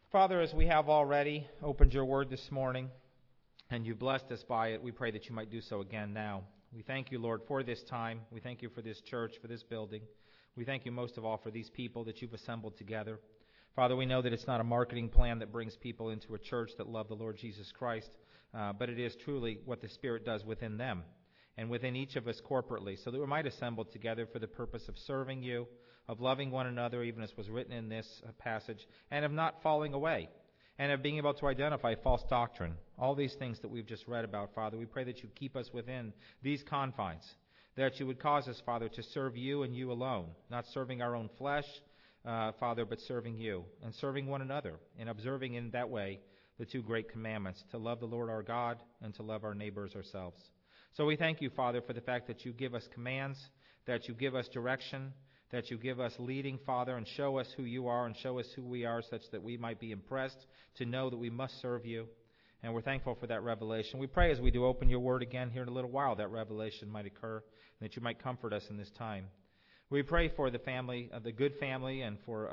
Father, as we have already opened your word this morning, and you blessed us by it, we pray that you might do so again now. We thank you, Lord, for this time. We thank you for this church, for this building. We thank you most of all for these people that you've assembled together. Father, we know that it's not a marketing plan that brings people into a church that love the Lord Jesus Christ, but it is truly what the Spirit does within them and within each of us corporately, so that we might assemble together for the purpose of serving you, of loving one another, even as was written in this passage, and of not falling away, and of being able to identify false doctrine. All these things that we've just read about, Father, we pray that you keep us within these confines, that you would cause us, Father, to serve you and you alone, not serving our own flesh, Father, but serving you and serving one another, and observing in that way the two great commandments, to love the Lord our God and to love our neighbors ourselves. So we thank you, Father, for the fact that you give us commands, that you give us direction, that you give us leading, Father, and show us who you are and show us who we are, such that we might be impressed to know that we must serve you. And we're thankful for that revelation. We pray as we do open your word again here in a little while, that revelation might occur, and that you might comfort us in this time. We pray for the family, the good family, and for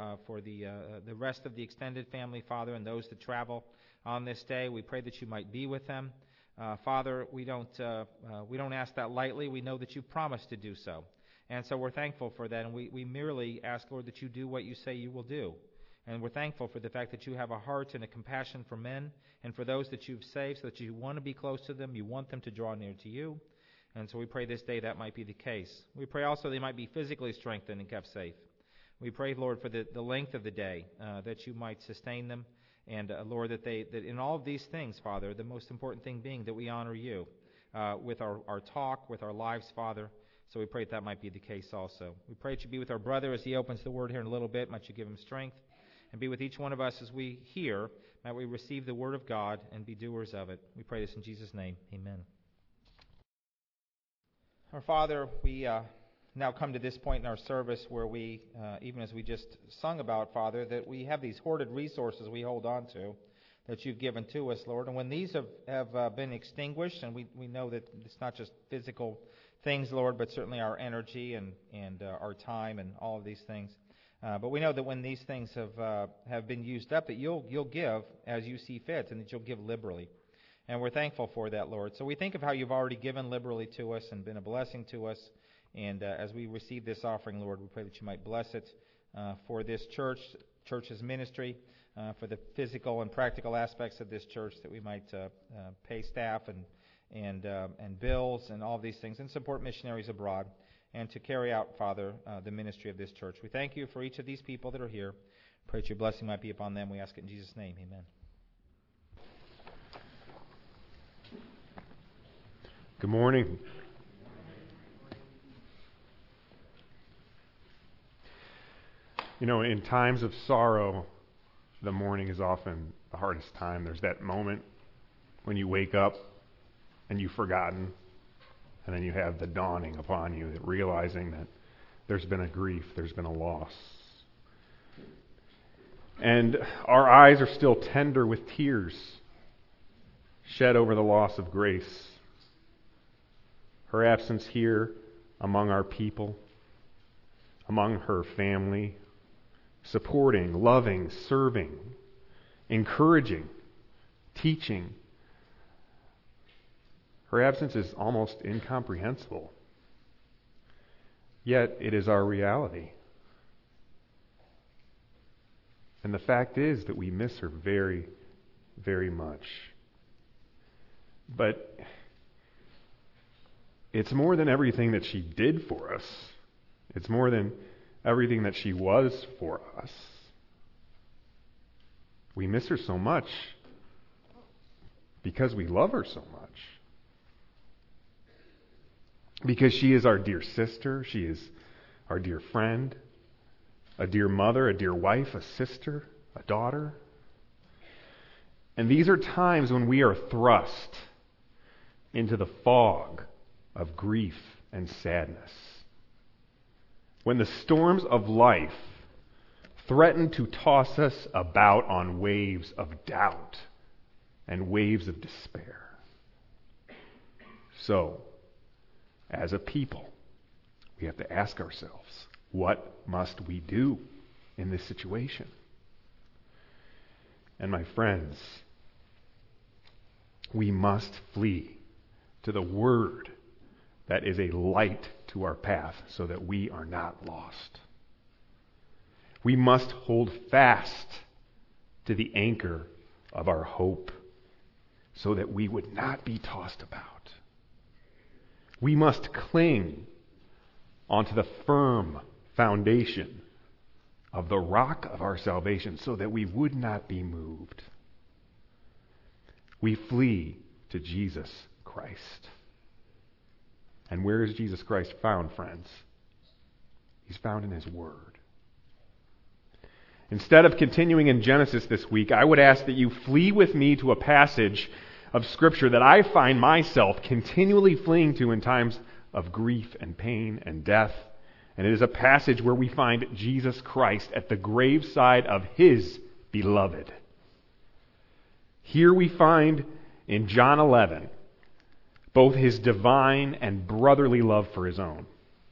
the rest of the extended family, Father, and those that travel on this day. We pray that you might be with them. Father, we don't ask that lightly. We know that you promised to do so. And so we're thankful for that, and we merely ask, Lord, that you do what you say you will do. And we're thankful for the fact that you have a heart and a compassion for men and for those that you've saved, so that you want to be close to them, you want them to draw near to you. And so we pray this day that might be the case. We pray also they might be physically strengthened and kept safe. We pray, Lord, for the length of the day, that you might sustain them. And, Lord, that in all of these things, Father, the most important thing being that we honor you with our talk, with our lives, Father. So we pray that might be the case also. We pray that you be with our brother as he opens the word here in a little bit. Might you give him strength. And be with each one of us as we hear. Might we receive the word of God and be doers of it. We pray this in Jesus' name. Amen. Our Father, we now come to this point in our service where we, even as we just sung about, Father, that we have these hoarded resources we hold on to that you've given to us, Lord. And when these have been extinguished, and we know that it's not just physical things, Lord, but certainly our energy and our time and all of these things. But we know that when these things have been used up, that you'll give as you see fit, and that you'll give liberally. And we're thankful for that, Lord. So we think of how you've already given liberally to us and been a blessing to us. And as we receive this offering, Lord, we pray that you might bless it for this church's ministry, for the physical and practical aspects of this church, that we might pay staff and bills and all of these things, and support missionaries abroad, and to carry out, Father, the ministry of this church. We thank you for each of these people that are here. Pray that your blessing might be upon them. We ask it in Jesus' name. Amen. Good morning. You know, in times of sorrow, the morning is often the hardest time. There's that moment when you wake up and you've forgotten, and then you have the dawning upon you, that realizing that there's been a grief, there's been a loss. And our eyes are still tender with tears shed over the loss of Grace. Her absence here among our people, among her family, supporting, loving, serving, encouraging, teaching. Her absence is almost incomprehensible. Yet it is our reality. And the fact is that we miss her very, very much. But it's more than everything that she did for us. It's more than everything that she was for us. We miss her so much because we love her so much. Because she is our dear sister, she is our dear friend, a dear mother, a dear wife, a sister, a daughter. And these are times when we are thrust into the fog of grief and sadness. When the storms of life threaten to toss us about on waves of doubt and waves of despair. So, as a people, we have to ask ourselves, what must we do in this situation? and my friends, we must flee to the Word that is a light to our path so that we are not lost. We must hold fast to the anchor of our hope so that we would not be tossed about. We must cling onto the firm foundation of the rock of our salvation so that we would not be moved. We flee to Jesus Christ. And where is Jesus Christ found, friends? He's found in His Word. Instead of continuing in Genesis this week, I would ask that you flee with me to a passage of Scripture that I find myself continually fleeing to in times of grief and pain and death. And it is a passage where we find Jesus Christ at the graveside of His beloved. Here we find in John 11 both His divine and brotherly love for His own,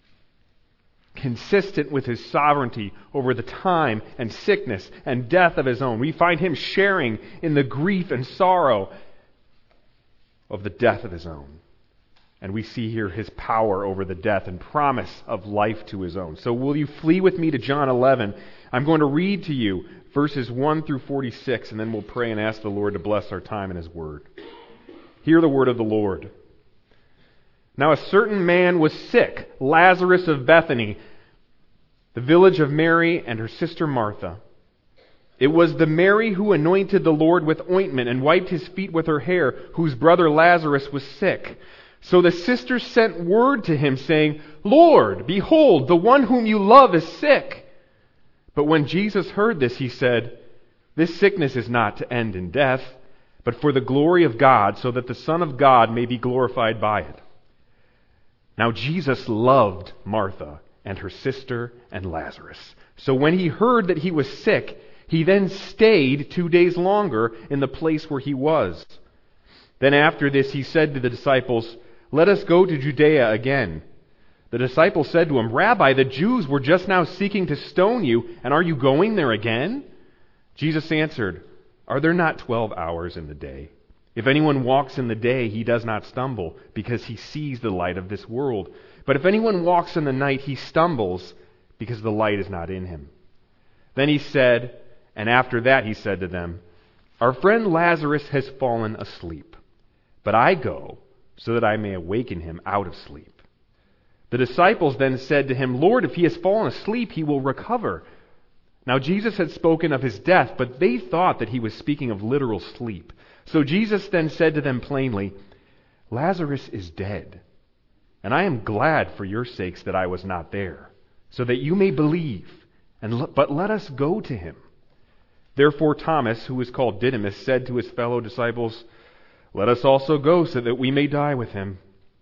consistent with His sovereignty over the time and sickness and death of His own. We find Him sharing in the grief and sorrow of the death of His own. And we see here His power over the death and promise of life to His own. So will you flee with me to John 11? I'm going to read to you verses 1 through 46, and then we'll pray and ask the Lord to bless our time in His Word. Hear the word of the Lord. Now a certain man was sick, Lazarus of Bethany, the village of Mary and her sister Martha. It was the Mary who anointed the Lord with ointment and wiped His feet with her hair, whose brother Lazarus was sick. So the sisters sent word to Him, saying, Lord, behold, the one whom you love is sick. But when Jesus heard this, He said, This sickness is not to end in death, but for the glory of God, so that the Son of God may be glorified by it. Now Jesus loved Martha and her sister and Lazarus. So when He heard that he was sick, He then stayed 2 days longer in the place where he was. Then after this He said to the disciples, Let us go to Judea again. The disciples said to Him, Rabbi, the Jews were just now seeking to stone you, and are you going there again? Jesus answered, Are there not 12 hours in the day? If anyone walks in the day, he does not stumble, because he sees the light of this world. But if anyone walks in the night, he stumbles, because the light is not in him. Then He said, and after that He said to them, Our friend Lazarus has fallen asleep, but I go so that I may awaken him out of sleep. The disciples then said to Him, Lord, if he has fallen asleep, he will recover. Now Jesus had spoken of his death, but they thought that He was speaking of literal sleep. So Jesus then said to them plainly, Lazarus is dead, and I am glad for your sakes that I was not there, so that you may believe. But let us go to him. Therefore Thomas, who is called Didymus, said to his fellow disciples, Let us also go so that we may die with him.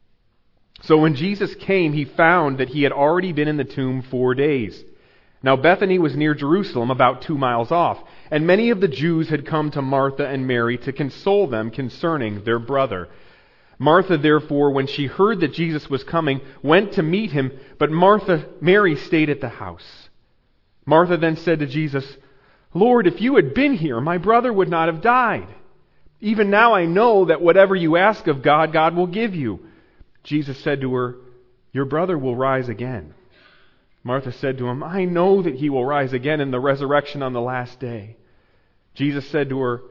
So when Jesus came, He found that he had already been in the tomb 4 days. Now Bethany was near Jerusalem, about 2 miles off, and many of the Jews had come to Martha and Mary to console them concerning their brother. Martha, therefore, when she heard that Jesus was coming, went to meet Him, but Mary stayed at the house. Martha then said to Jesus, Lord, if you had been here, my brother would not have died. Even now I know that whatever you ask of God, God will give you. Jesus said to her, Your brother will rise again. Martha said to Him, I know that he will rise again in the resurrection on the last day. Jesus said to her,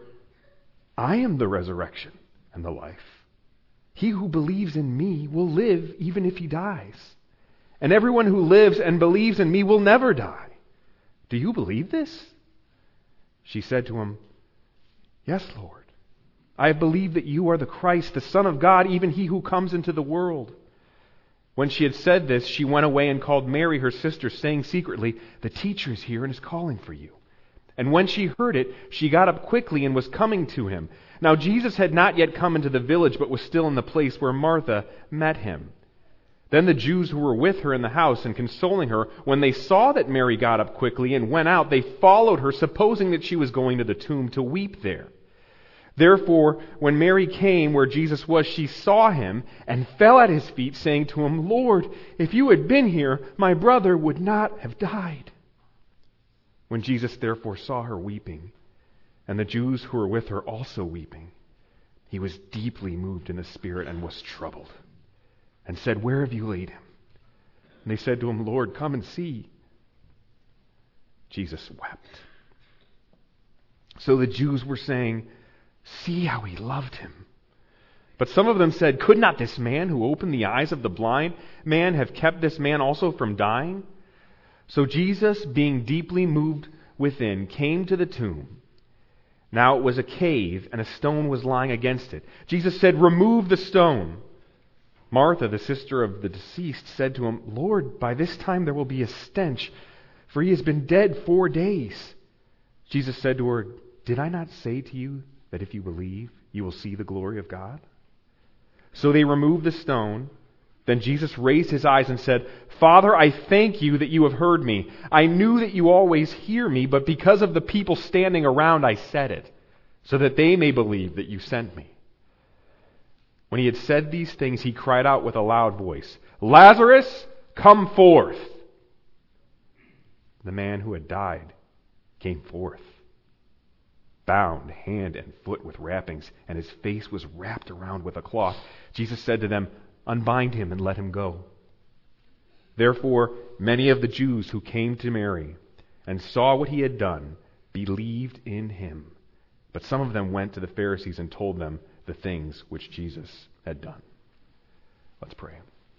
I am the resurrection and the life. He who believes in me will live even if he dies. And everyone who lives and believes in me will never die. Do you believe this? She said to Him, Yes, Lord. I have believed that you are the Christ, the Son of God, even He who comes into the world. When she had said this, she went away and called Mary, her sister, saying secretly, The teacher is here and is calling for you. And when she heard it, she got up quickly and was coming to Him. Now Jesus had not yet come into the village, but was still in the place where Martha met Him. Then the Jews who were with her in the house and consoling her, when they saw that Mary got up quickly and went out, they followed her, supposing that she was going to the tomb to weep there. Therefore, when Mary came where Jesus was, she saw Him and fell at His feet, saying to Him, Lord, if you had been here, my brother would not have died. When Jesus therefore saw her weeping, and the Jews who were with her also weeping. He was deeply moved in the spirit and was troubled, and said, "Where have you laid him?" And they said to him, "Lord, come and see." Jesus wept. So the Jews were saying, "See how he loved him." But some of them said, "Could not this man who opened the eyes of the blind man have kept this man also from dying?" So Jesus, being deeply moved within, came to the tomb. Now it was a cave, and a stone was lying against it. Jesus said, "Remove the stone." Martha, the sister of the deceased, said to him, "Lord, by this time there will be a stench, for he has been dead 4 days." Jesus said to her, "Did I not say to you that if you believe, you will see the glory of God?" So they removed the stone. Then Jesus raised his eyes and said, "Father, I thank you that you have heard me. I knew that you always hear me, but because of the people standing around, I said it, so that they may believe that you sent me." When he had said these things, he cried out with a loud voice, "Lazarus, come forth!" The man who had died came forth, bound hand and foot with wrappings, and his face was wrapped around with a cloth. Jesus said to them, "Unbind him and let him go." Therefore, many of the Jews who came to Mary and saw what he had done believed in him. But some of them went to the Pharisees and told them the things which Jesus had done. Let's pray.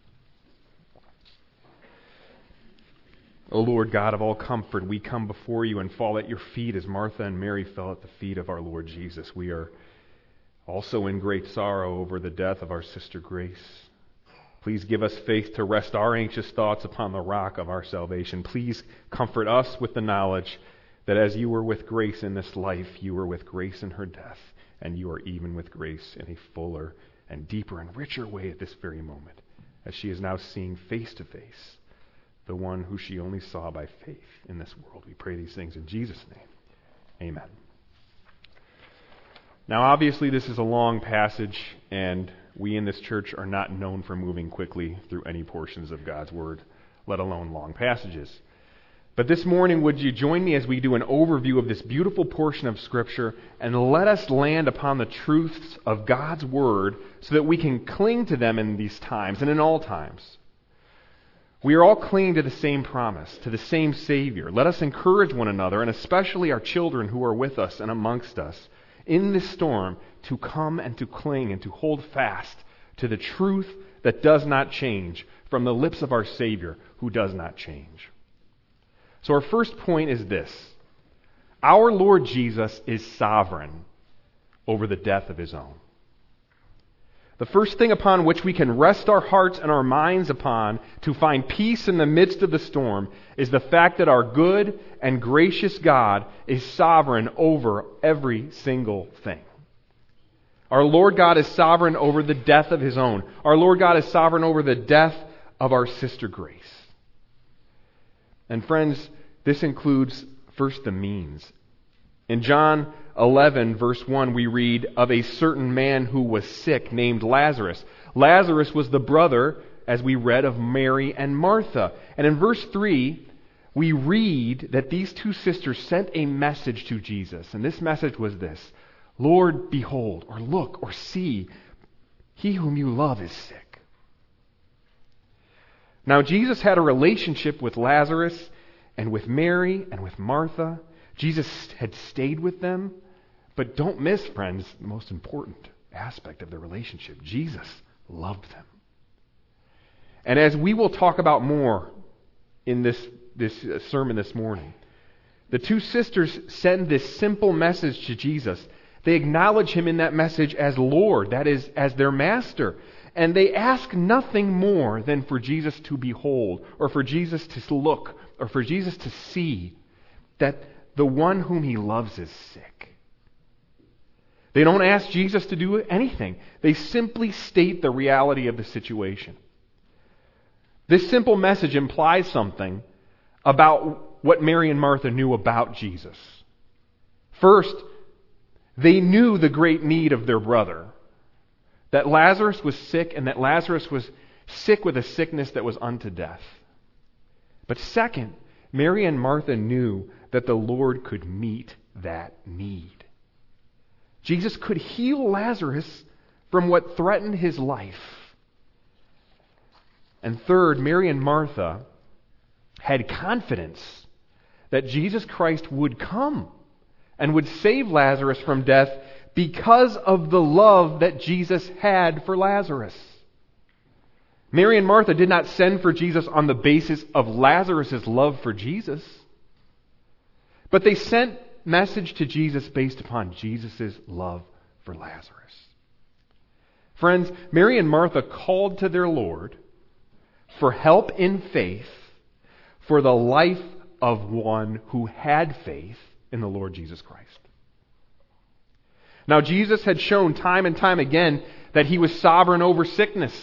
O Lord God of all comfort, we come before you and fall at your feet as Martha and Mary fell at the feet of our Lord Jesus. We are also in great sorrow over the death of our sister Grace. Please give us faith to rest our anxious thoughts upon the rock of our salvation. Please comfort us with the knowledge that as you were with Grace in this life, you were with Grace in her death, and you are even with Grace in a fuller and deeper and richer way at this very moment, as she is now seeing face to face the one who she only saw by faith in this world. We pray these things in Jesus' name. Amen. Now, obviously, this is a long passage, and we in this church are not known for moving quickly through any portions of God's Word, let alone long passages. But this morning, would you join me as we do an overview of this beautiful portion of Scripture and let us land upon the truths of God's Word so that we can cling to them in these times and in all times. We are all clinging to the same promise, to the same Savior. Let us encourage one another, and especially our children who are with us and amongst us, in this storm, to come and to cling and to hold fast to the truth that does not change from the lips of our Savior who does not change. So our first point is this: our Lord Jesus is sovereign over the death of his own. The first thing upon which we can rest our hearts and our minds upon to find peace in the midst of the storm is the fact that our good and gracious God is sovereign over every single thing. Our Lord God is sovereign over the death of his own. Our Lord God is sovereign over the death of our sister Grace. And friends, this includes first the means. In John 11, verse 1, we read of a certain man who was sick named Lazarus. Lazarus was the brother, as we read, of Mary and Martha. And in verse 3, we read that these two sisters sent a message to Jesus. And this message was this: "Lord, behold," or "Look," or "See, he whom you love is sick." Now, Jesus had a relationship with Lazarus and with Mary and with Martha. Jesus had stayed with them. But don't miss, friends, the most important aspect of the relationship. Jesus loved them. And as we will talk about more in this sermon this morning, the two sisters send this simple message to Jesus. They acknowledge him in that message as Lord, that is, as their master. And they ask nothing more than for Jesus to behold, or for Jesus to look, or for Jesus to see that the one whom he loves is sick. They don't ask Jesus to do anything. They simply state the reality of the situation. This simple message implies something about what Mary and Martha knew about Jesus. First, they knew the great need of their brother. That Lazarus was sick, and that Lazarus was sick with a sickness that was unto death. But second, Mary and Martha knew that the Lord could meet that need. Jesus could heal Lazarus from what threatened his life. And third, Mary and Martha had confidence that Jesus Christ would come and would save Lazarus from death because of the love that Jesus had for Lazarus. Mary and Martha did not send for Jesus on the basis of Lazarus' love for Jesus, but they sent message to Jesus based upon Jesus' love for Lazarus. Friends, Mary and Martha called to their Lord for help in faith for the life of one who had faith in the Lord Jesus Christ. Now, Jesus had shown time and time again that he was sovereign over sickness.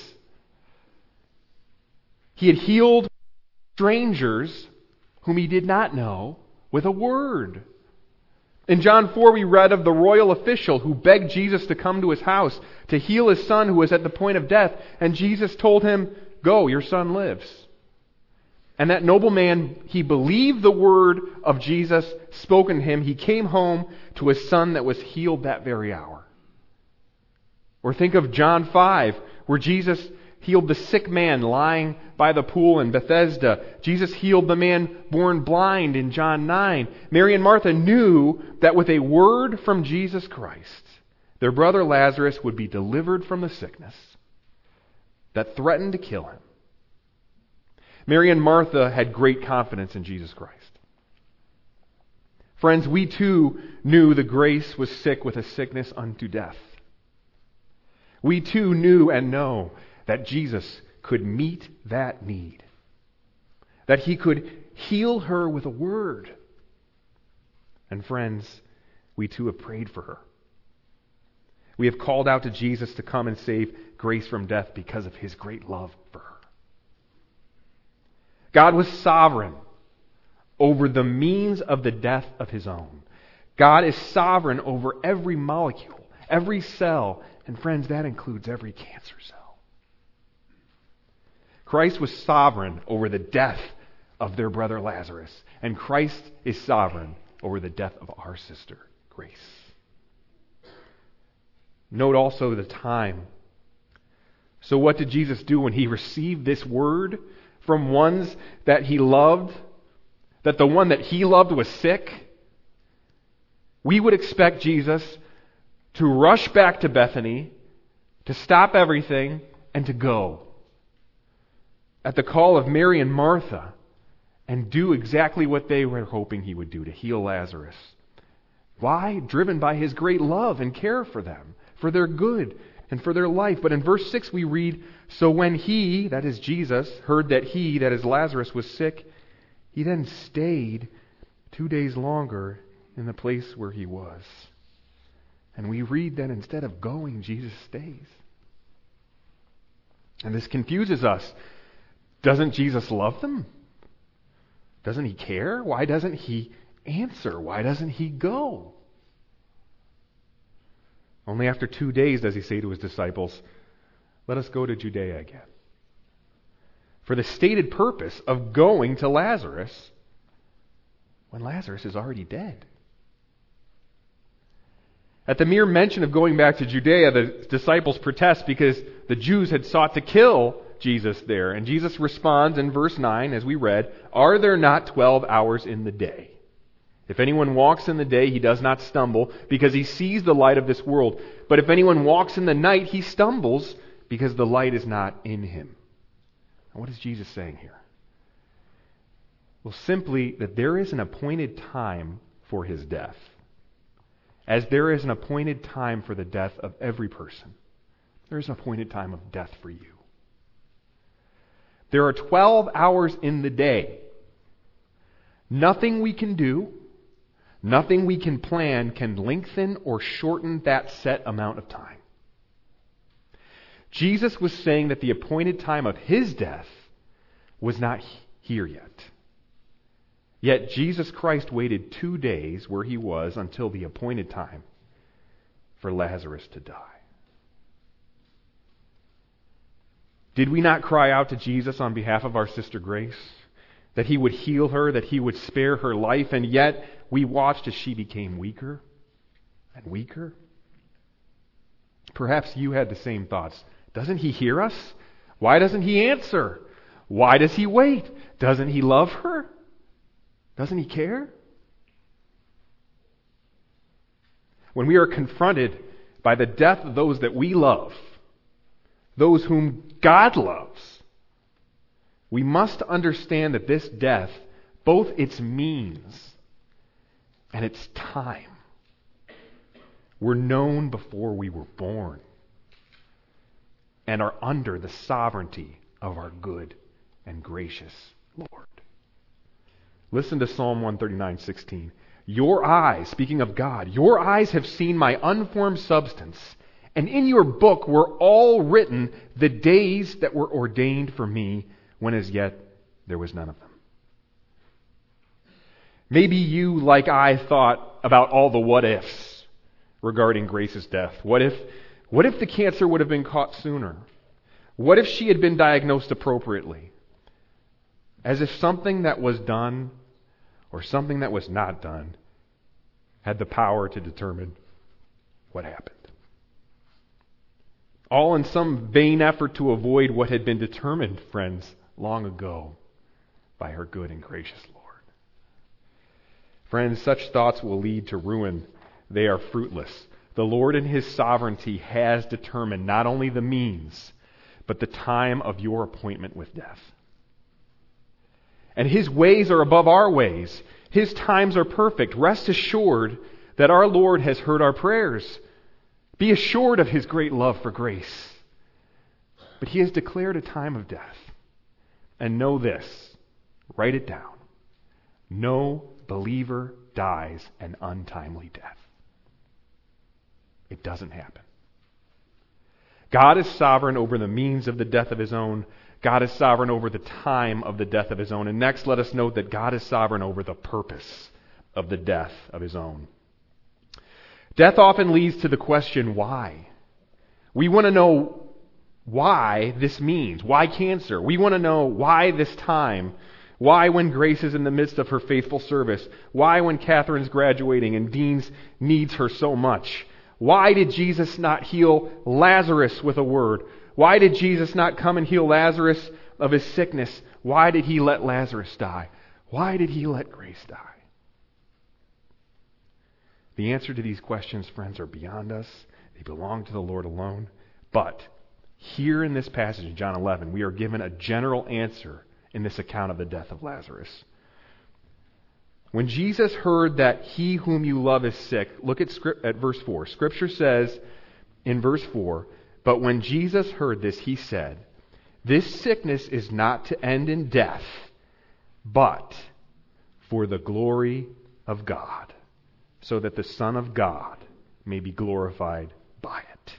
He had healed strangers whom he did not know with a word. In John 4, we read of the royal official who begged Jesus to come to his house to heal his son who was at the point of death. And Jesus told him, "Go, your son lives." And that nobleman, he believed the word of Jesus spoken to him. He came home to a son that was healed that very hour. Or think of John 5, where Jesus healed the sick man lying by the pool in Bethesda. Jesus healed the man born blind in John 9. Mary and Martha knew that with a word from Jesus Christ, their brother Lazarus would be delivered from the sickness that threatened to kill him. Mary and Martha had great confidence in Jesus Christ. Friends, we too knew the grace was sick with a sickness unto death. We too knew and know that Jesus could meet that need. That he could heal her with a word. And friends, we too have prayed for her. We have called out to Jesus to come and save Grace from death because of his great love for her. God was sovereign over the means of the death of his own. God is sovereign over every molecule, every cell, and friends, that includes every cancer cell. Christ was sovereign over the death of their brother Lazarus, and Christ is sovereign over the death of our sister, Grace. Note also the time. So what did Jesus do when he received this word from ones that he loved, that the one that he loved was sick? We would expect Jesus to rush back to Bethany, to stop everything, and to go at the call of Mary and Martha and do exactly what they were hoping he would do, to heal Lazarus. Why? Driven by his great love and care for them, for their good and for their life. But in verse 6 we read, "So when he," that is Jesus, "heard that he," that is Lazarus, was sick, he then stayed 2 days longer in the place where he was. And we read that instead of going, Jesus stays. And this confuses us. Doesn't Jesus love them? Doesn't he care? Why doesn't he answer? Why doesn't he go? Only after 2 days does he say to his disciples, "Let us go to Judea again," for the stated purpose of going to Lazarus when Lazarus is already dead. At the mere mention of going back to Judea, the disciples protest because the Jews had sought to kill Jesus there. And Jesus responds in verse 9, as we read, "Are there not 12 hours in the day? If anyone walks in the day, he does not stumble, because he sees the light of this world. But if anyone walks in the night, he stumbles, because the light is not in him." And what is Jesus saying here? Well, simply that there is an appointed time for his death, as there is an appointed time for the death of every person. There is an appointed time of death for you. There are 12 hours in the day. Nothing we can do, nothing we can plan can lengthen or shorten that set amount of time. Jesus was saying that the appointed time of his death was not here yet. Yet Jesus Christ waited 2 days where he was until the appointed time for Lazarus to die. Did we not cry out to Jesus on behalf of our sister Grace, that he would heal her, that he would spare her life, and yet we watched as she became weaker and weaker? Perhaps you had the same thoughts. Doesn't he hear us? Why doesn't he answer? Why does he wait? Doesn't he love her? Doesn't he care? When we are confronted by the death of those that we love, those whom God loves, we must understand that this death, both its means and its time, were known before we were born and are under the sovereignty of our good and gracious Lord. Listen to Psalm 139:16. Your eyes, speaking of God, your eyes have seen my unformed substance, and in your book were all written the days that were ordained for me, when as yet there was none of them. Maybe you, like I, thought about all the what ifs regarding Grace's death. What if the cancer would have been caught sooner? What if she had been diagnosed appropriately? As if something that was done or something that was not done had the power to determine what happened. All in some vain effort to avoid what had been determined, friends, long ago by her good and gracious Lord. Friends, such thoughts will lead to ruin. They are fruitless. The Lord in His sovereignty has determined not only the means, but the time of your appointment with death. And His ways are above our ways. His times are perfect. Rest assured that our Lord has heard our prayers. Be assured of His great love for grace. But He has declared a time of death. And know this, write it down. No believer dies an untimely death. It doesn't happen. God is sovereign over the means of the death of His own. God is sovereign over the time of the death of His own. And next, let us note that God is sovereign over the purpose of the death of His own. Death often leads to the question, why? We want to know why this means. Why cancer? We want to know why this time. Why when Grace is in the midst of her faithful service? Why when Catherine's graduating and Dean's needs her so much? Why did Jesus not heal Lazarus with a word? Why did Jesus not come and heal Lazarus of his sickness? Why did He let Lazarus die? Why did He let Grace die? The answer to these questions, friends, are beyond us. They belong to the Lord alone. But here in this passage in John 11, we are given a general answer in this account of the death of Lazarus. When Jesus heard that he whom you love is sick, look at verse 4. Scripture says in verse 4, but when Jesus heard this, He said, this sickness is not to end in death, but for the glory of God, so that the Son of God may be glorified by it.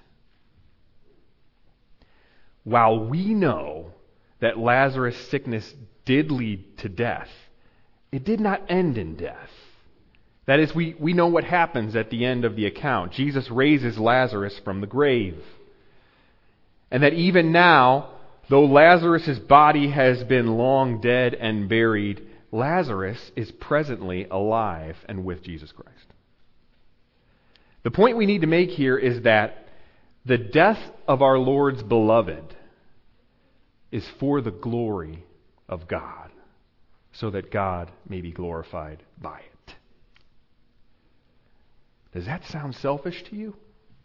While we know that Lazarus' sickness did lead to death, it did not end in death. That is, we know what happens at the end of the account. Jesus raises Lazarus from the grave. And that even now, though Lazarus' body has been long dead and buried, Lazarus is presently alive and with Jesus Christ. The point we need to make here is that the death of our Lord's beloved is for the glory of God, so that God may be glorified by it. Does that sound selfish to you?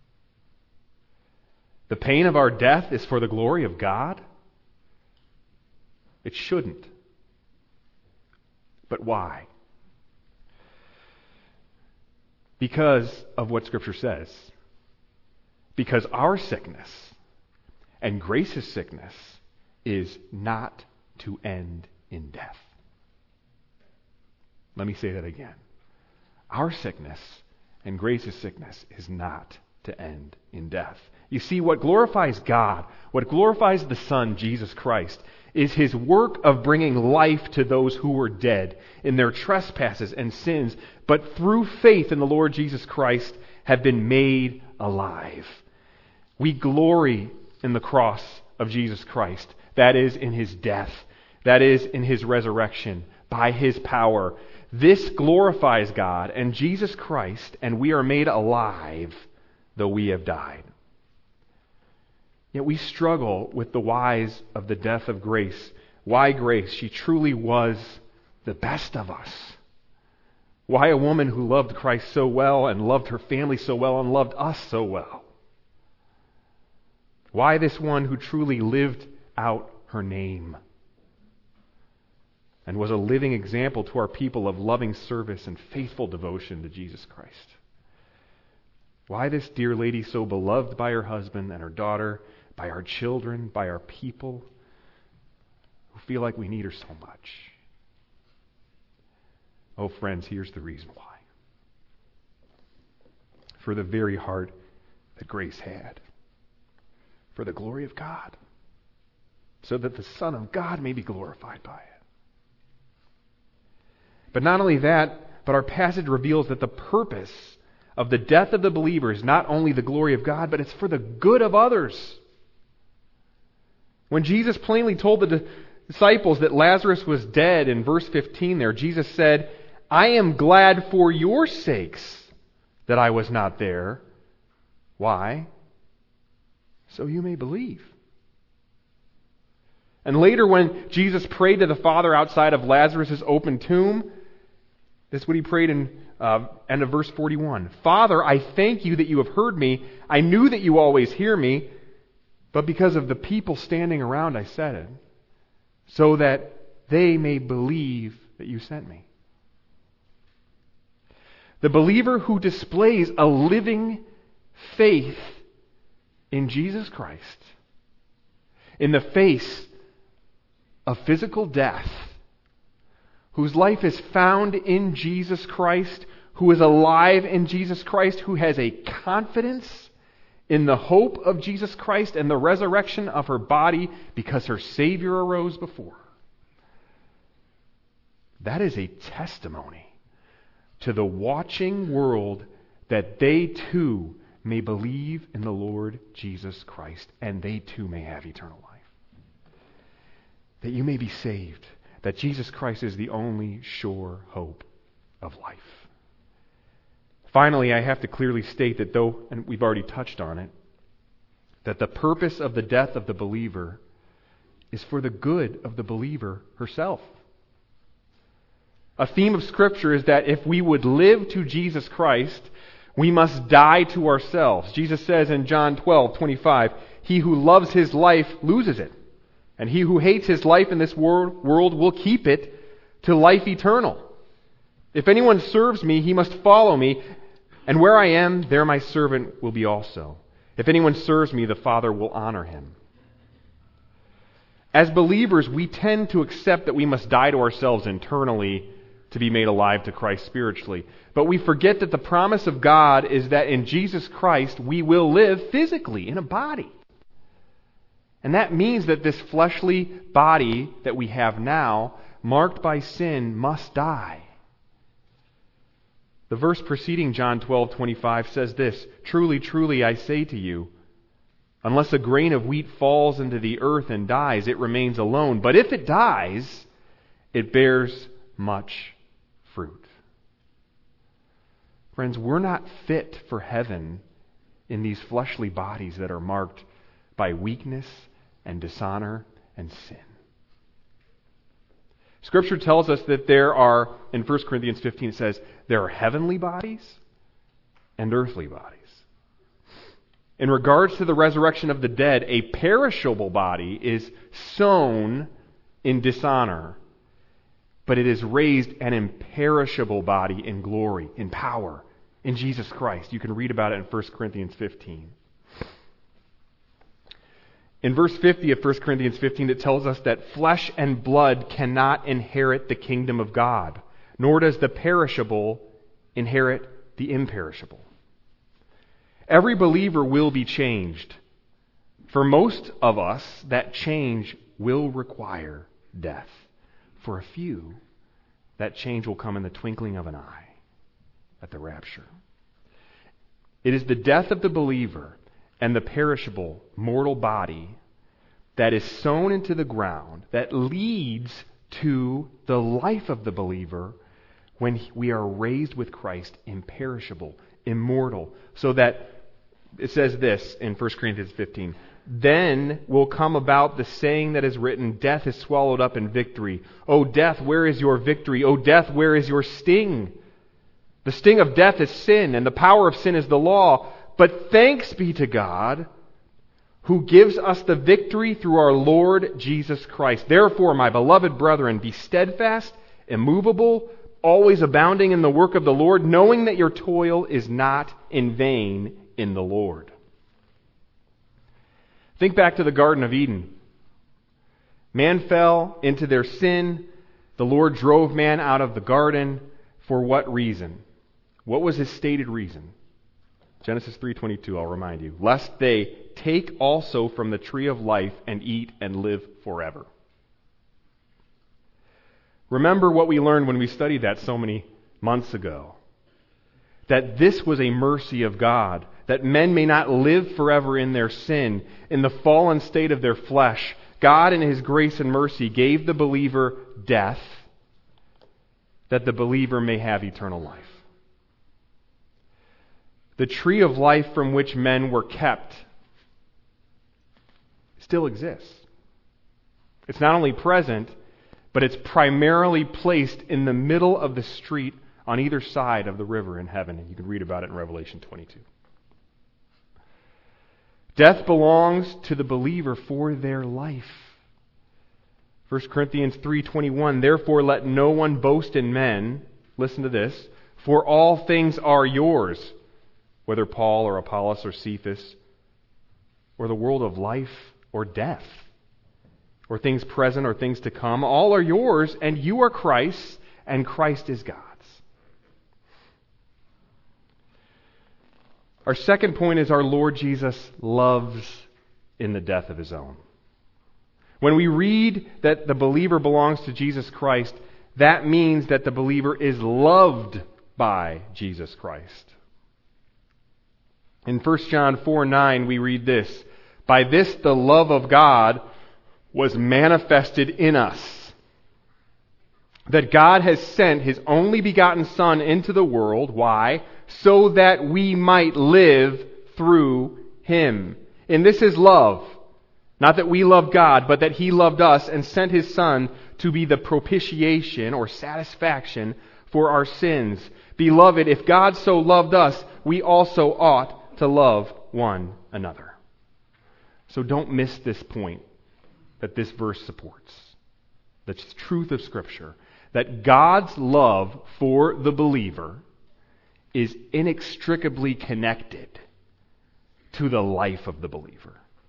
The pain of our death is for the glory of God? It shouldn't. But why? Because of what Scripture says. Because our sickness and Grace's sickness is not to end in death. Let me say that again. Our sickness and Grace's sickness is not to end in death. You see, what glorifies God, what glorifies the Son, Jesus Christ, is His work of bringing life to those who were dead in their trespasses and sins, but through faith in the Lord Jesus Christ have been made alive. We glory in the cross of Jesus Christ. That is, in His death. That is, in His resurrection, by His power. This glorifies God and Jesus Christ, and we are made alive, though we have died. Yet we struggle with the whys of the death of grace. Why grace? She truly was the best of us. Why a woman who loved Christ so well and loved her family so well and loved us so well? Why this one who truly lived out her name and was a living example to our people of loving service and faithful devotion to Jesus Christ? Why this dear lady so beloved by her husband and her daughter, by our children, by our people who feel like we need her so much? Oh, friends, here's the reason why. For the very heart that grace had. For the glory of God. So that the Son of God may be glorified by it. But not only that, but our passage reveals that the purpose of the death of the believer is not only the glory of God, but it's for the good of others. When Jesus plainly told the disciples that Lazarus was dead in verse 15 there, Jesus said, I am glad for your sakes that I was not there. Why? So you may believe. And later when Jesus prayed to the Father outside of Lazarus' open tomb, this is what he prayed in end of verse 41. Father, I thank you that you have heard me. I knew that you always hear me, but because of the people standing around I said it, so that they may believe that you sent me. The believer who displays a living faith in Jesus Christ, in the face of physical death, whose life is found in Jesus Christ, who is alive in Jesus Christ, who has a confidence in the hope of Jesus Christ and the resurrection of her body because her Savior arose before. That is a testimony to the watching world that they too may believe in the Lord Jesus Christ and they too may have eternal life. That you may be saved. That Jesus Christ is the only sure hope of life. Finally, I have to clearly state that though, and we've already touched on it, that the purpose of the death of the believer is for the good of the believer herself. A theme of Scripture is that if we would live to Jesus Christ, we must die to ourselves. Jesus says in John 12:25, he who loves his life loses it. And he who hates his life in this world will keep it to life eternal. If anyone serves me, he must follow me. And where I am, there my servant will be also. If anyone serves me, the Father will honor him. As believers, we tend to accept that we must die to ourselves internally to be made alive to Christ spiritually. But we forget that the promise of God is that in Jesus Christ we will live physically in a body. And that means that this fleshly body that we have now, marked by sin, must die. The verse preceding John 12:25 says this, truly, truly, I say to you, unless a grain of wheat falls into the earth and dies, it remains alone. But if it dies, it bears much fruit. Friends, we're not fit for heaven in these fleshly bodies that are marked by weakness and dishonor and sin. Scripture tells us that there are, in 1 Corinthians 15 it says, there are heavenly bodies and earthly bodies. In regards to the resurrection of the dead, a perishable body is sown in dishonor, but it is raised an imperishable body in glory, in power, in Jesus Christ. You can read about it in 1 Corinthians 15. In verse 50 of 1 Corinthians 15, it tells us that flesh and blood cannot inherit the kingdom of God, nor does the perishable inherit the imperishable. Every believer will be changed. For most of us, that change will require death. For a few, that change will come in the twinkling of an eye at the rapture. It is the death of the believer and the perishable mortal body that is sown into the ground that leads to the life of the believer when we are raised with Christ imperishable, immortal, so that It says this in 1 Corinthians 15. Then will come about the saying that is written, death is swallowed up in victory. O death, where is your victory? O death, where is your sting? The sting of death is sin, and the power of sin is the law. But thanks be to God, who gives us the victory through our Lord Jesus Christ. Therefore, my beloved brethren, be steadfast, immovable, always abounding in the work of the Lord, knowing that your toil is not in vain in the Lord. Think back to the Garden of Eden. Man fell into their sin. The Lord drove man out of the garden. For what reason? What was his stated reason? Genesis 3:22, I'll remind you. Lest they take also from the tree of life and eat and live forever. Remember what we learned when we studied that so many months ago. That this was a mercy of God. That men may not live forever in their sin, in the fallen state of their flesh. God in His grace and mercy gave the believer death, that the believer may have eternal life. The tree of life from which men were kept still exists. It's not only present, but it's primarily placed in the middle of the street on either side of the river in heaven. And you can read about it in Revelation 22. Death belongs to the believer for their life. 1 Corinthians 3:21, therefore let no one boast in men, listen to this, for all things are yours, whether Paul or Apollos or Cephas, or the world of life or death, or things present or things to come, all are yours, and you are Christ's, and Christ is God's. Our second point is our Lord Jesus loves in the death of His own. When we read that the believer belongs to Jesus Christ, that means that the believer is loved by Jesus Christ. In 1 John 4:9 we read this, by this the love of God was manifested in us, that God has sent His only begotten Son into the world. Why? So that we might live through Him. And this is love. Not that we love God, but that He loved us and sent His Son to be the propitiation or satisfaction for our sins. Beloved, if God so loved us, we also ought to love one another. So don't miss this point that this verse supports. The truth of Scripture. That God's love for the believer is inextricably connected to the life of the believer.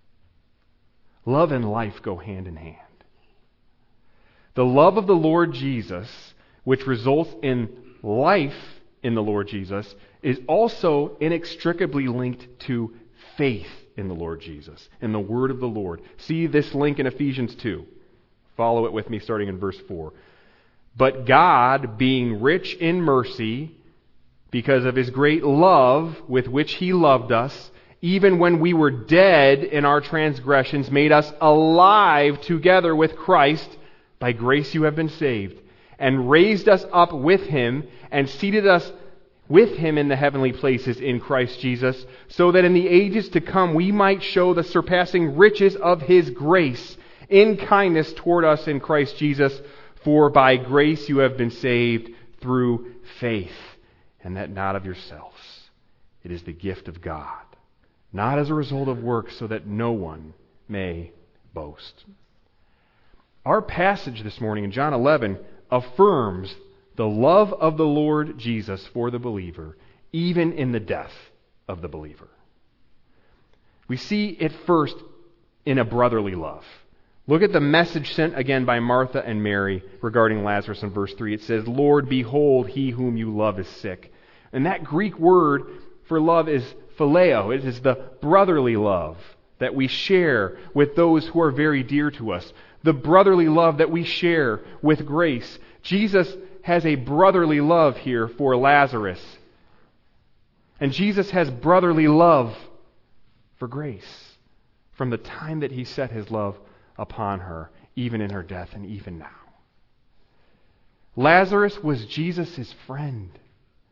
Love and life go hand in hand. The love of the Lord Jesus, which results in life in the Lord Jesus, is also inextricably linked to faith in the Lord Jesus, in the word of the Lord. See this link in Ephesians 2. Follow it with me starting in verse 4. But God, being rich in mercy, because of His great love with which He loved us, even when we were dead in our transgressions, made us alive together with Christ. By grace you have been saved. And raised us up with Him, and seated us with Him in the heavenly places in Christ Jesus, so that in the ages to come we might show the surpassing riches of His grace in kindness toward us in Christ Jesus. For by grace you have been saved through faith, and that not of yourselves. It is the gift of God, not as a result of works, so that no one may boast. Our passage this morning in John 11 affirms the love of the Lord Jesus for the believer, even in the death of the believer. We see it first in a brotherly love. Look at the message sent again by Martha and Mary regarding Lazarus in verse 3. It says, Lord, behold, he whom you love is sick. And that Greek word for love is phileo. It is the brotherly love that we share with those who are very dear to us. The brotherly love that we share with grace. Jesus has a brotherly love here for Lazarus. And Jesus has brotherly love for Grace from the time that He set His love upon her, even in her death and even now. Lazarus was Jesus' friend.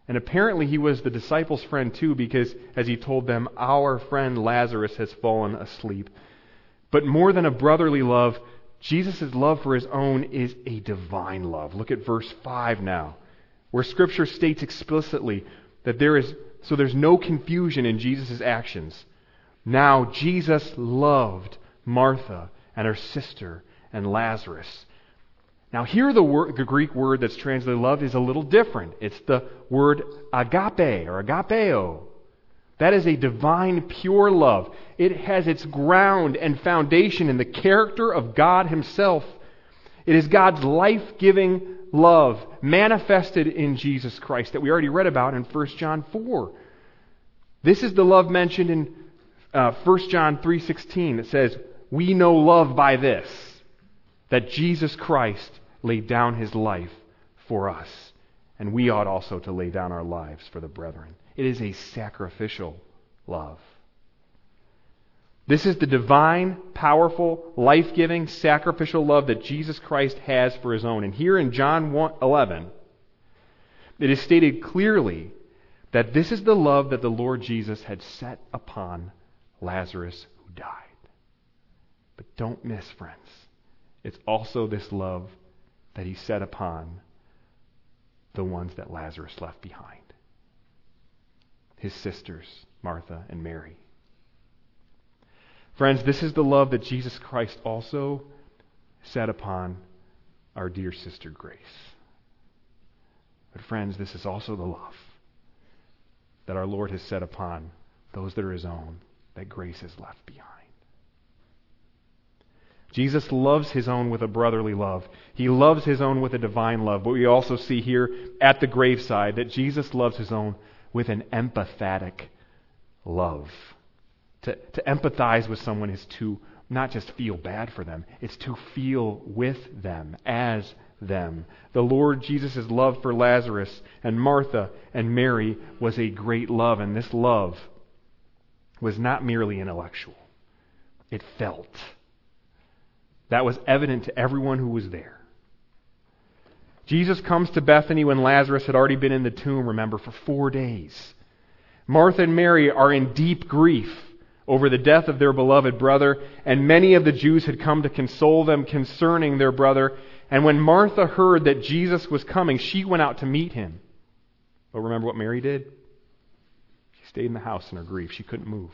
And apparently he was the disciples' friend too, because as he told them, our friend Lazarus has fallen asleep. But more than a brotherly love, Jesus' love for his own is a divine love. Look at verse 5 now, where Scripture states explicitly that there's no confusion in Jesus' actions. Now Jesus loved Martha and her sister and Lazarus. Now here the Greek word that's translated love is a little different. It's the word agape or agapeo. That is a divine, pure love. It has its ground and foundation in the character of God Himself. It is God's life-giving love manifested in Jesus Christ that we already read about in 1 John 4. This is the love mentioned in 1 John 3:16. It says, we know love by this, that Jesus Christ laid down His life for us, and we ought also to lay down our lives for the brethren. It is a sacrificial love. This is the divine, powerful, life-giving, sacrificial love that Jesus Christ has for His own. And here in John 11, it is stated clearly that this is the love that the Lord Jesus had set upon Lazarus who died. But don't miss, friends, it's also this love that He set upon the ones that Lazarus left behind. His sisters, Martha and Mary. Friends, this is the love that Jesus Christ also set upon our dear sister Grace. But friends, this is also the love that our Lord has set upon those that are His own, that Grace has left behind. Jesus loves His own with a brotherly love. He loves His own with a divine love. But we also see here at the graveside that Jesus loves His own with an empathetic love. To empathize with someone is to not just feel bad for them, it's to feel with them, as them. The Lord Jesus' love for Lazarus and Martha and Mary was a great love, and this love was not merely intellectual. It felt. That was evident to everyone who was there. Jesus comes to Bethany when Lazarus had already been in the tomb, remember, for 4 days. Martha and Mary are in deep grief over the death of their beloved brother, and many of the Jews had come to console them concerning their brother. And when Martha heard that Jesus was coming, she went out to meet Him. But remember what Mary did? She stayed in the house in her grief. She couldn't move.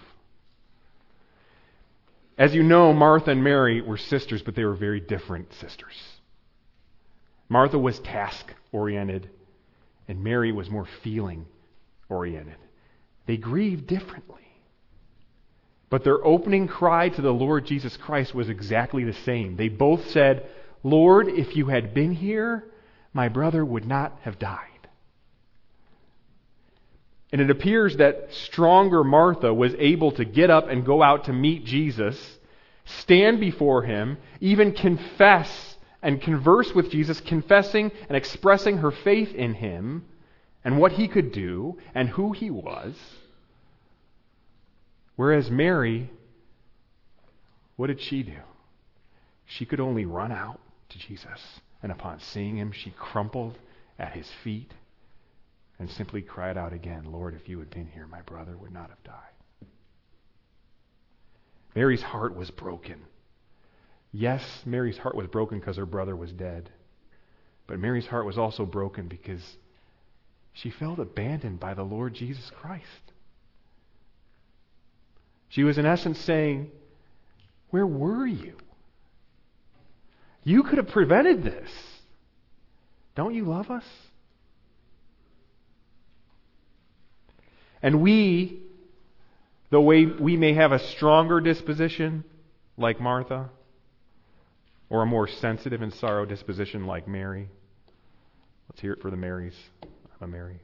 As you know, Martha and Mary were sisters, but they were very different sisters. Martha was task-oriented, and Mary was more feeling-oriented. They grieved differently. But their opening cry to the Lord Jesus Christ was exactly the same. They both said, Lord, if you had been here, my brother would not have died. And it appears that stronger Martha was able to get up and go out to meet Jesus, stand before Him, even confess and converse with Jesus, confessing and expressing her faith in Him and what He could do and who He was. Whereas Mary, what did she do? She could only run out to Jesus, and upon seeing Him, she crumpled at His feet and simply cried out again, Lord, if you had been here, my brother would not have died. Mary's heart was broken. Yes, Mary's heart was broken because her brother was dead. But Mary's heart was also broken because she felt abandoned by the Lord Jesus Christ. She was in essence saying, where were you? You could have prevented this. Don't you love us? And we, though we may have a stronger disposition like Martha, or a more sensitive and sorrow disposition like Mary. Let's hear it for the Marys. I'm a Mary.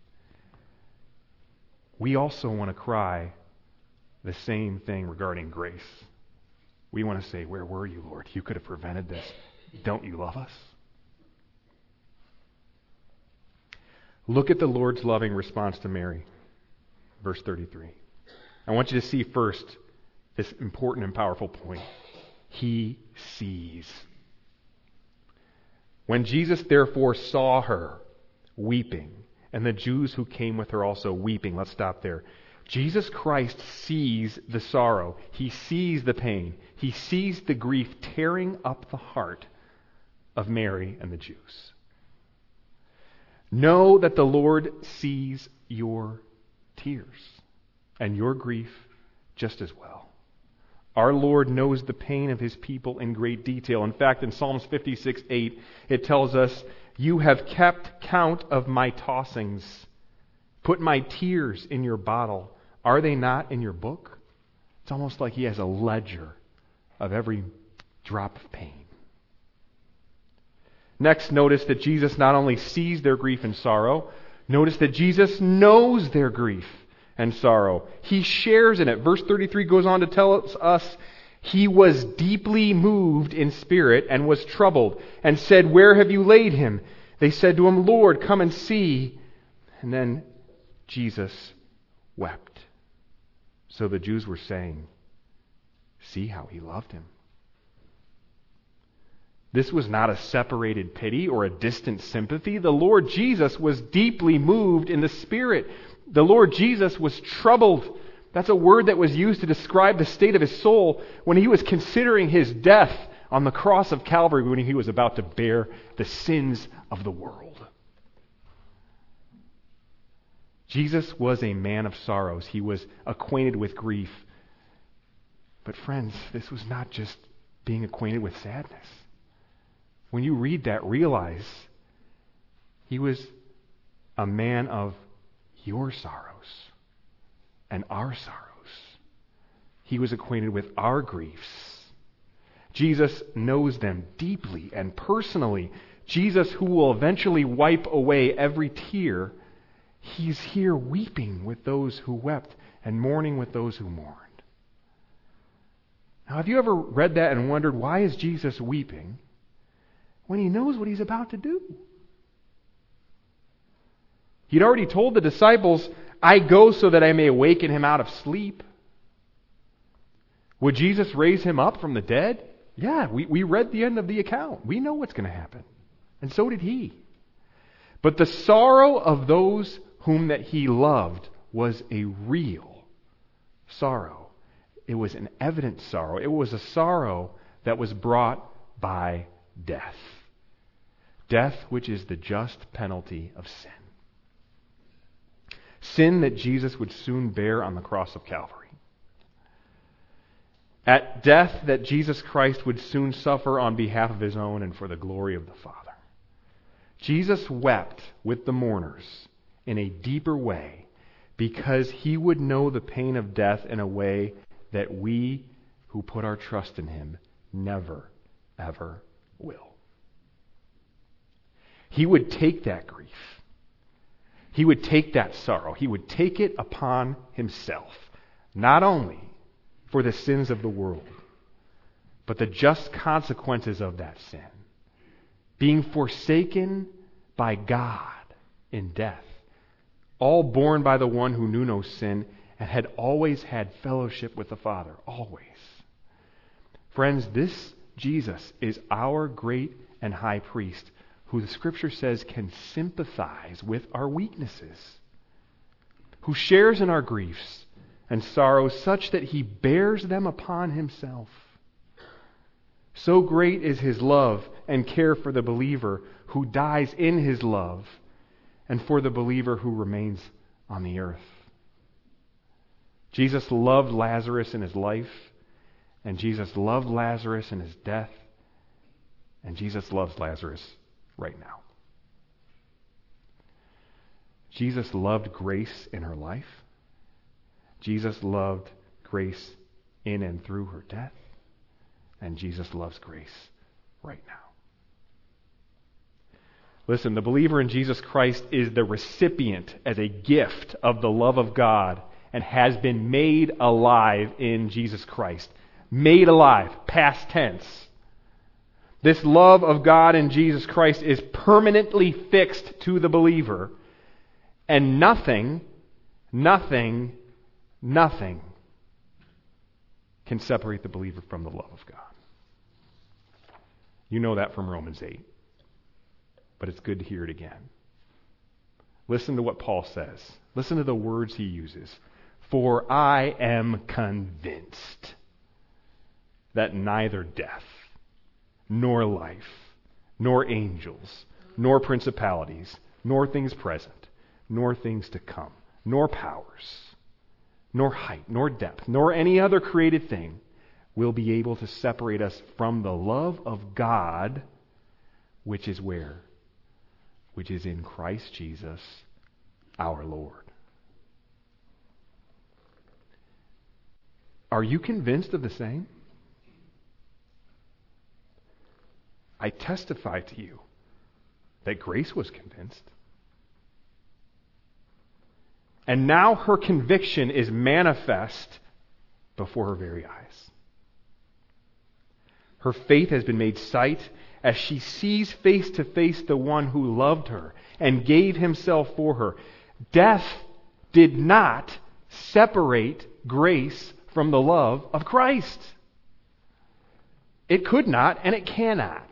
We also want to cry the same thing regarding grace. We want to say, where were you, Lord? You could have prevented this. Don't you love us? Look at the Lord's loving response to Mary. Verse 33. I want you to see first this important and powerful point. He sees. When Jesus therefore saw her weeping, and the Jews who came with her also weeping. Let's stop there. Jesus Christ sees the sorrow. He sees the pain. He sees the grief tearing up the heart of Mary and the Jews. Know that the Lord sees your tears and your grief just as well. Our Lord knows the pain of His people in great detail. In fact, in Psalms 56:8, it tells us, "You have kept count of my tossings. Put my tears in your bottle. Are they not in your book?" It's almost like He has a ledger of every drop of pain. Next, notice that Jesus not only sees their grief and sorrow, notice that Jesus knows their grief and sorrow. He shares in it. Verse 33 goes on to tell us, "He was deeply moved in spirit and was troubled, and said, 'Where have you laid him?' They said to him, 'Lord, come and see.' And then Jesus wept." So the Jews were saying, "See how he loved him." This was not a separated pity or a distant sympathy. The Lord Jesus was deeply moved in the Spirit. The Lord Jesus was troubled. That's a word that was used to describe the state of His soul when He was considering His death on the cross of Calvary, when He was about to bear the sins of the world. Jesus was a man of sorrows. He was acquainted with grief. But friends, this was not just being acquainted with sadness. When you read that, realize He was a man of your sorrows and our sorrows. He was acquainted with our griefs. Jesus knows them deeply and personally. Jesus, who will eventually wipe away every tear, He's here weeping with those who wept and mourning with those who mourned. Now, have you ever read that and wondered, why is Jesus weeping when He knows what He's about to do? He'd already told the disciples, "I go so that I may awaken him out of sleep." Would Jesus raise him up from the dead? Yeah, we read the end of the account. We know what's going to happen. And so did He. But the sorrow of those whom that He loved was a real sorrow. It was an evident sorrow. It was a sorrow that was brought by death. Death, which is the just penalty of sin. Sin that Jesus would soon bear on the cross of Calvary. At death that Jesus Christ would soon suffer on behalf of His own and for the glory of the Father. Jesus wept with the mourners in a deeper way because He would know the pain of death in a way that we who put our trust in Him never, ever will. He would take that grief. He would take that sorrow. He would take it upon Himself, not only for the sins of the world, but the just consequences of that sin. Being forsaken by God in death, all borne by the one who knew no sin and had always had fellowship with the Father. Always. Friends, this Jesus is our great and high priest, who the Scripture says can sympathize with our weaknesses, who shares in our griefs and sorrows such that He bears them upon Himself. So great is His love and care for the believer who dies in His love and for the believer who remains on the earth. Jesus loved Lazarus in his life, and Jesus loved Lazarus in his death, and Jesus loves Lazarus right now. Jesus loved Grace in her life. Jesus loved Grace in and through her death. And Jesus loves Grace right now. Listen, the believer in Jesus Christ is the recipient as a gift of the love of God and has been made alive in Jesus Christ. Made alive, past tense. This love of God in Jesus Christ is permanently fixed to the believer, and nothing can separate the believer from the love of God. You know that from Romans 8, but it's good to hear it again. Listen to what Paul says. Listen to the words he uses. For I am convinced that neither death, nor life, nor angels, nor principalities, nor things present, nor things to come, nor powers, nor height, nor depth, nor any other created thing will be able to separate us from the love of God, which is where? Which is in Christ Jesus, our Lord. Are you convinced of the same? I testify to you that Grace was convinced. And now her conviction is manifest before her very eyes. Her faith has been made sight as she sees face to face the one who loved her and gave himself for her. Death did not separate Grace from the love of Christ. It could not, and it cannot.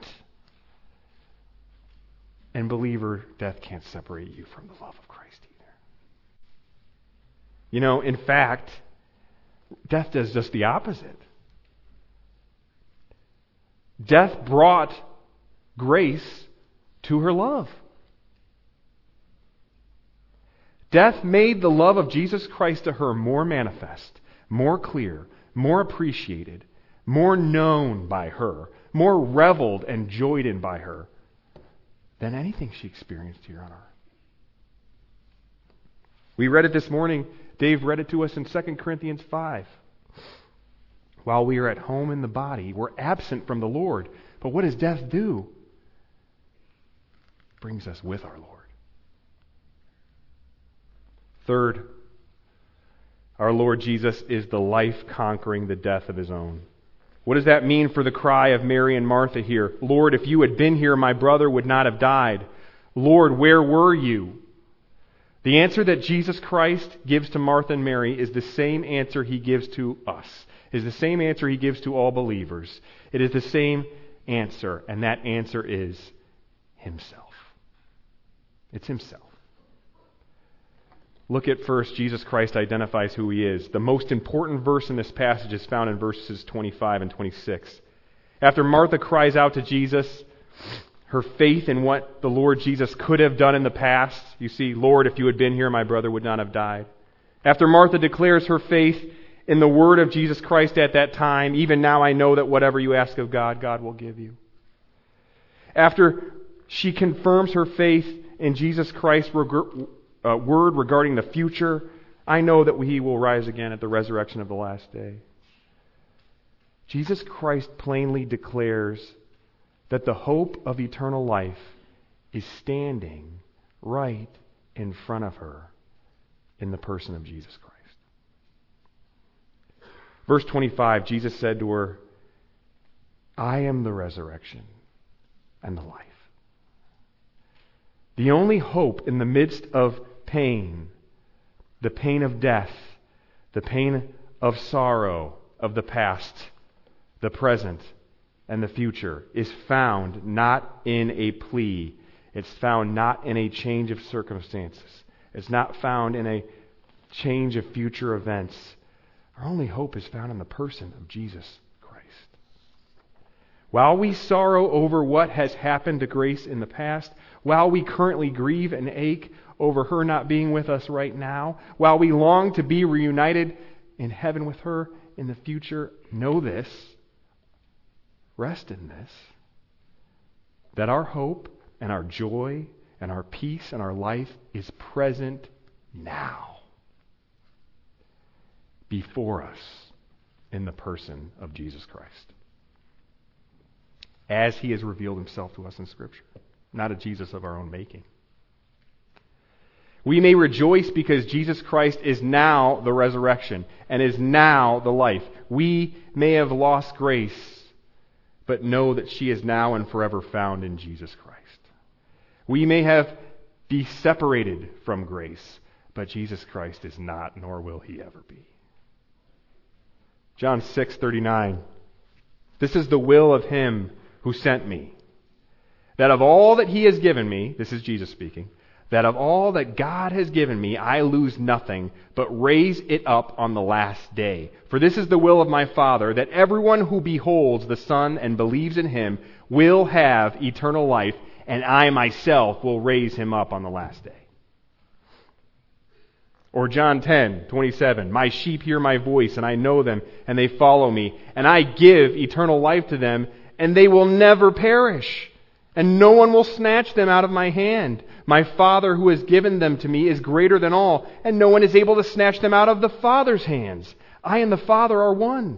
And believer, death can't separate you from the love of Christ either. You know, in fact, death does just the opposite. Death brought Grace to her love. Death made the love of Jesus Christ to her more manifest, more clear, more appreciated, more known by her, more reveled and joyed in by her than anything she experienced here on earth. We read it this morning. Dave read it to us in 2 Corinthians 5. While we are at home in the body, we're absent from the Lord. But what does death do? It brings us with our Lord. Third, our Lord Jesus is the life conquering the death of his own. What does that mean for the cry of Mary and Martha here? Lord, if you had been here, my brother would not have died. Lord, where were you? The answer that Jesus Christ gives to Martha and Mary is the same answer he gives to us. Is the same answer he gives to all believers. It is the same answer, and that answer is himself. It's himself. Look at first, Jesus Christ identifies who he is. The most important verse in this passage is found in verses 25 and 26. After Martha cries out to Jesus, her faith in what the Lord Jesus could have done in the past. You see, Lord, if you had been here, my brother would not have died. After Martha declares her faith in the word of Jesus Christ at that time, even now I know that whatever you ask of God, God will give you. After she confirms her faith in Jesus Christ's word regarding the future, I know that he will rise again at the resurrection of the last day. Jesus Christ plainly declares that the hope of eternal life is standing right in front of her in the person of Jesus Christ. Verse 25, Jesus said to her, I am the resurrection and the life. The only hope in the midst of pain, the pain of death, the pain of sorrow of the past, the present, and the future is found not in a plea. It's found not in a change of circumstances. It's not found in a change of future events. Our only hope is found in the person of Jesus Christ. While we sorrow over what has happened to Grace in the past, while we currently grieve and ache over her not being with us right now, while we long to be reunited in heaven with her in the future, know this, rest in this, that our hope and our joy and our peace and our life is present now, before us in the person of Jesus Christ, as he has revealed himself to us in Scripture, not a Jesus of our own making. We may rejoice because Jesus Christ is now the resurrection and is now the life. We may have lost Grace, but know that she is now and forever found in Jesus Christ. We may be separated from Grace, but Jesus Christ is not, nor will he ever be. John 6:39. This is the will of him who sent me, that of all that he has given me, this is Jesus speaking, that of all that God has given me, I lose nothing, but raise it up on the last day. For this is the will of my Father, that everyone who beholds the Son and believes in him will have eternal life, and I myself will raise him up on the last day. Or John 10:27, my sheep hear my voice, and I know them, and they follow me, and I give eternal life to them, and they will never perish, and no one will snatch them out of my hand. My Father who has given them to me is greater than all, and no one is able to snatch them out of the Father's hands. I and the Father are one.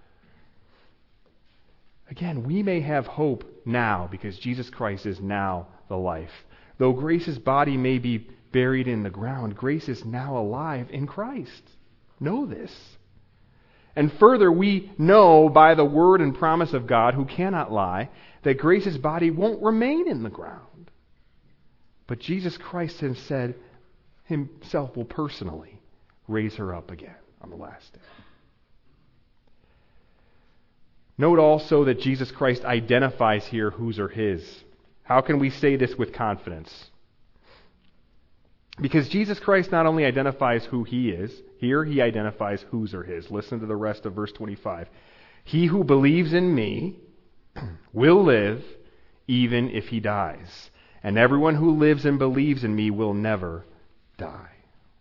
Again, we may have hope now because Jesus Christ is now the life. Though Grace's body may be buried in the ground, Grace is now alive in Christ. Know this. And further, we know by the word and promise of God, who cannot lie, that Grace's body won't remain in the ground. But Jesus Christ himself will personally raise her up again on the last day. Note also that Jesus Christ identifies here whose are his. How can we say this with confidence? Because Jesus Christ not only identifies who he is, here he identifies whose are his. Listen to the rest of verse 25. He who believes in me will live even if he dies. And everyone who lives and believes in me will never die.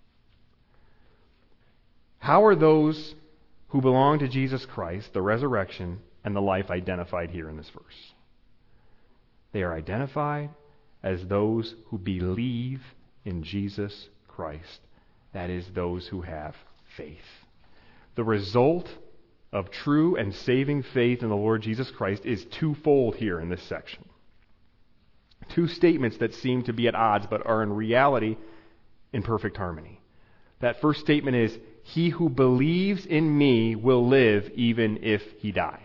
How are those who belong to Jesus Christ, the resurrection, and the life identified here in this verse? They are identified as those who believe in Jesus Christ. That is, those who have faith. The result of true and saving faith in the Lord Jesus Christ is twofold here in this section. Two statements that seem to be at odds but are in reality in perfect harmony. That first statement is, he who believes in me will live even if he dies.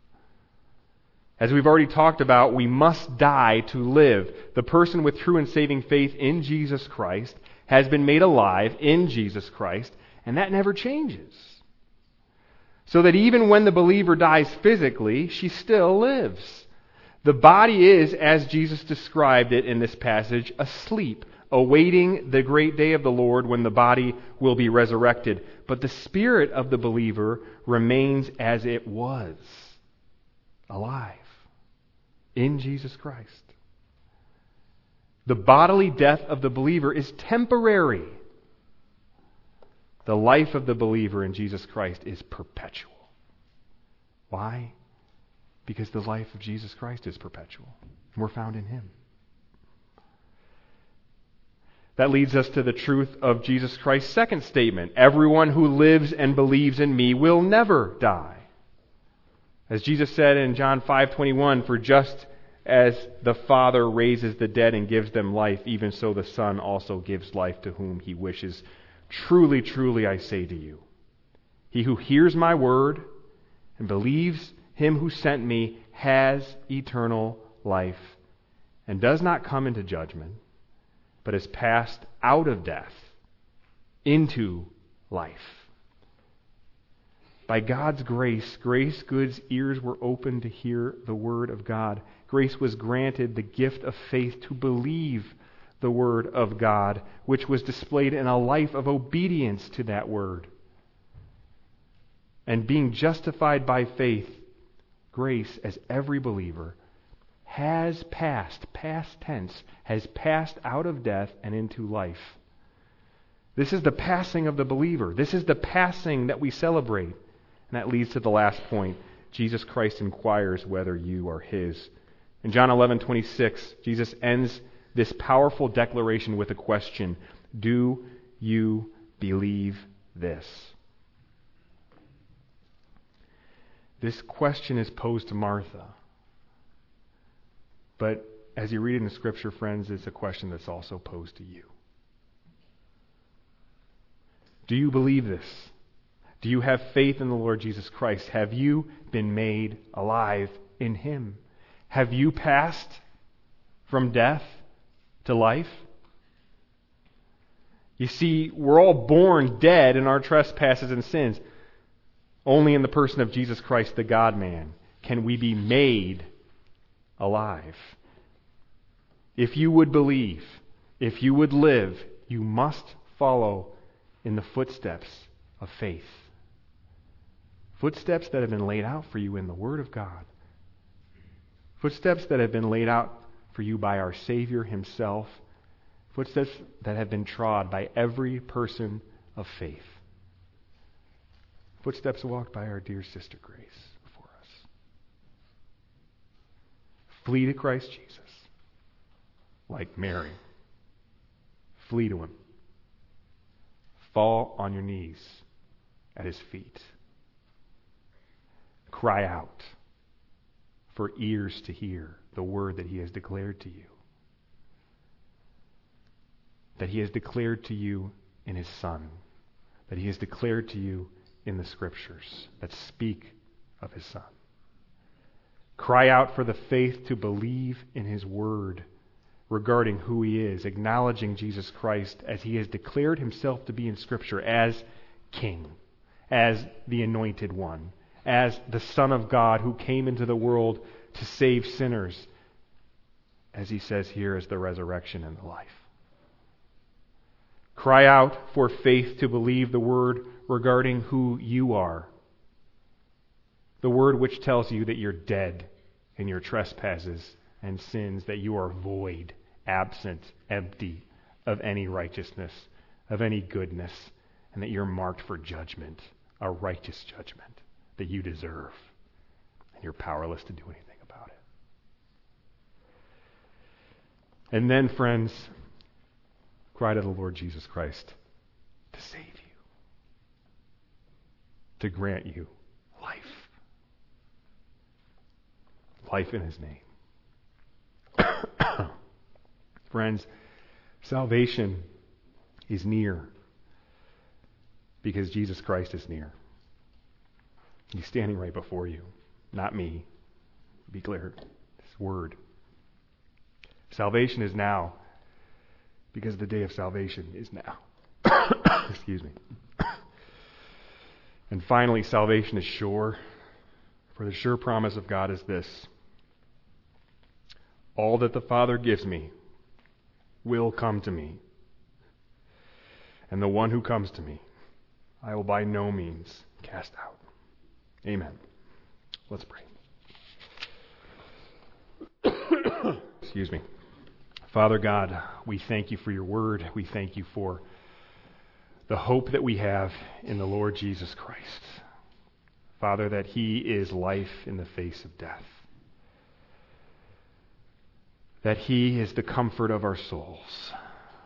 As we've already talked about, we must die to live. The person with true and saving faith in Jesus Christ has been made alive in Jesus Christ, and that never changes. So that even when the believer dies physically, she still lives. The body is, as Jesus described it in this passage, asleep, awaiting the great day of the Lord when the body will be resurrected. But the spirit of the believer remains as it was, alive in Jesus Christ. The bodily death of the believer is temporary. The life of the believer in Jesus Christ is perpetual. Why? Because the life of Jesus Christ is perpetual. And we're found in him. That leads us to the truth of Jesus Christ's second statement. Everyone who lives and believes in me will never die. As Jesus said in John 5:21, for just as the Father raises the dead and gives them life, even so the Son also gives life to whom he wishes. Truly, truly, I say to you, he who hears my word and believes him who sent me has eternal life and does not come into judgment, but is passed out of death into life. By God's grace, Grace Good's ears were opened to hear the word of God. Grace was granted the gift of faith to believe the word of God, which was displayed in a life of obedience to that word. And being justified by faith, Grace, as every believer, has passed, past tense, has passed out of death and into life. This is the passing of the believer. This is the passing that we celebrate. And that leads to the last point. Jesus Christ inquires whether you are his. In John 11:26, Jesus ends this powerful declaration with a question. Do you believe this? This question is posed to Martha. But as you read in the Scripture, friends, it's a question that's also posed to you. Do you believe this? Do you have faith in the Lord Jesus Christ? Have you been made alive in him? Have you passed from death to life? You see, we're all born dead in our trespasses and sins. Only in the person of Jesus Christ, the God-man, can we be made alive. If you would believe, If you would live, you must follow in the footsteps of faith. Footsteps that have been laid out for you in the Word of God. Footsteps that have been laid out for you by our Savior himself. Footsteps that have been trod by every person of faith. Footsteps walked by our dear sister Grace before us. Flee to Christ Jesus, like Mary. Flee to him. Fall on your knees at his feet. Cry out for ears to hear the word that he has declared to you. That he has declared to you in his Son. That he has declared to you in the Scriptures that speak of his Son. Cry out for the faith to believe in his word regarding who he is, acknowledging Jesus Christ as he has declared himself to be in Scripture as King, as the Anointed One, as the Son of God who came into the world to save sinners, as he says here, as the resurrection and the life. Cry out for faith to believe the word regarding who you are. The word which tells you that you're dead in your trespasses and sins, that you are void, absent, empty of any righteousness, of any goodness, and that you're marked for judgment, a righteous judgment that you deserve, and you're powerless to do anything about it. And then, friends, cry to the Lord Jesus Christ to save you, to grant you life. Life in his name. Friends, salvation is near because Jesus Christ is near. He's standing right before you, not me. Be clear, his word. Salvation is now because the day of salvation is now. Excuse me. And finally, salvation is sure, for the sure promise of God is this: all that the Father gives me will come to me, and the one who comes to me I will by no means cast out. Amen. Let's pray. Excuse me. Father God, we thank you for your word. We thank you for the hope that we have in the Lord Jesus Christ. Father, that he is life in the face of death. That he is the comfort of our souls.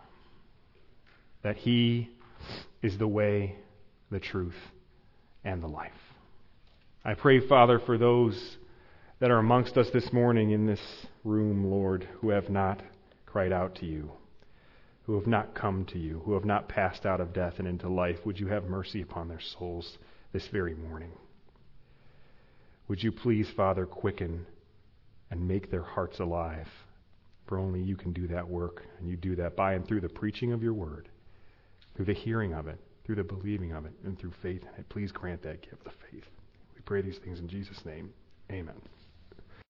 That he is the way, the truth, and the life. I pray, Father, for those that are amongst us this morning in this room, Lord, who have not cried out to you, who have not come to you, who have not passed out of death and into life. Would you have mercy upon their souls this very morning? Would you please, Father, quicken and make their hearts alive? For only you can do that work, and you do that by and through the preaching of your word, through the hearing of it, through the believing of it, and through faith in it. Please grant that gift of faith. We pray these things in Jesus' name. Amen.